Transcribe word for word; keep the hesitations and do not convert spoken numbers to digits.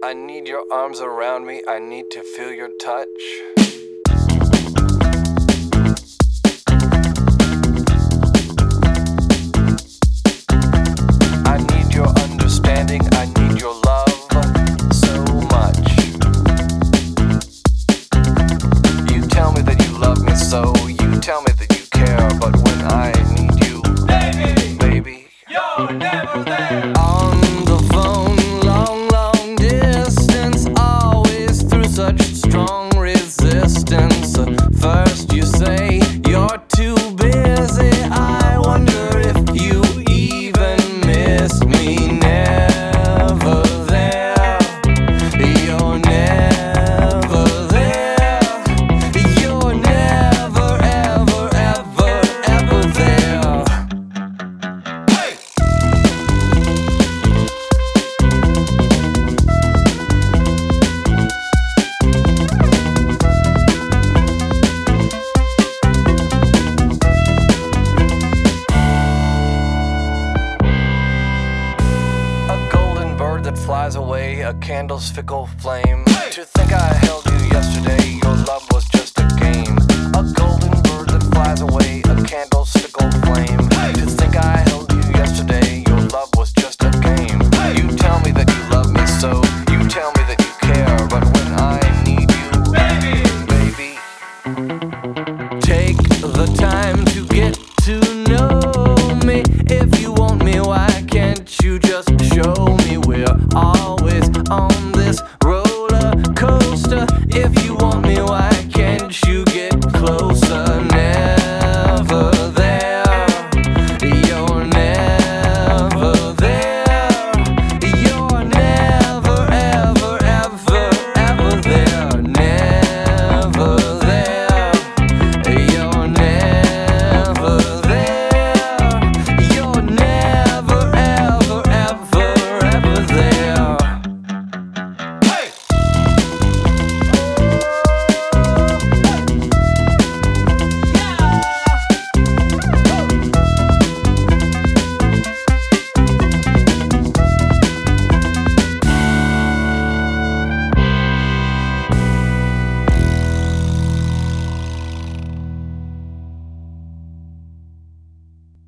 I need your arms around me, I need to feel your touch. I need your understanding, I need your love so much. You tell me that you love me so, you tell me that you care, but when I need you, Baby, baby, you're never there. on the phone, long, long distance, always through such strong resistance. First you say you're too busy, I wonder if you even miss me. Never there, you're never there, you're never, ever, ever, ever there. Hey! A golden bird that flies away, a candle's fickle flame. To think I held you yesterday, your love was just a game. A golden bird that flies away, a candle's